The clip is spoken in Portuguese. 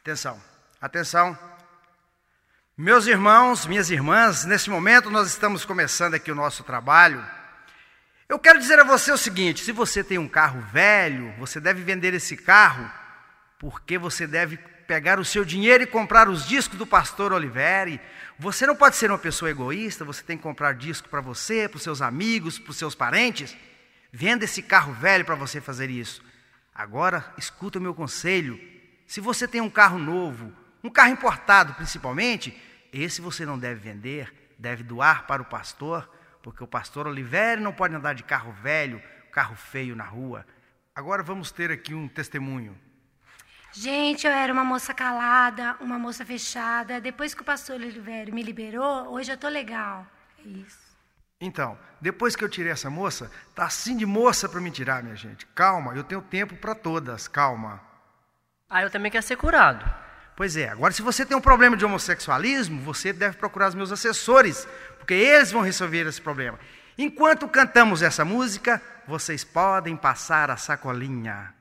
Atenção, atenção. Meus irmãos, minhas irmãs, nesse momento nós estamos começando aqui o nosso trabalho. Eu quero dizer a você o seguinte: se você tem um carro velho, você deve vender esse carro, porque você deve pegar o seu dinheiro e comprar os discos do pastor Oliveri. Você não pode ser uma pessoa egoísta, você tem que comprar disco para você, para os seus amigos, para os seus parentes. Venda esse carro velho para você fazer isso. Agora, escuta o meu conselho. Se você tem um carro novo, um carro importado principalmente, esse você não deve vender, deve doar para o pastor, porque o pastor Oliveri não pode andar de carro velho, carro feio na rua. Agora vamos ter aqui um testemunho. Gente, eu era uma moça calada, uma moça fechada. Depois que o pastor Oliveri me liberou, hoje eu tô legal. É isso. Então, depois que eu tirei essa moça, tá assim de moça para me tirar, minha gente. Calma, eu tenho tempo para todas, calma. Eu também quero ser curado. Pois é, agora se você tem um problema de homossexualismo, você deve procurar os meus assessores, porque eles vão resolver esse problema. Enquanto cantamos essa música, vocês podem passar a sacolinha.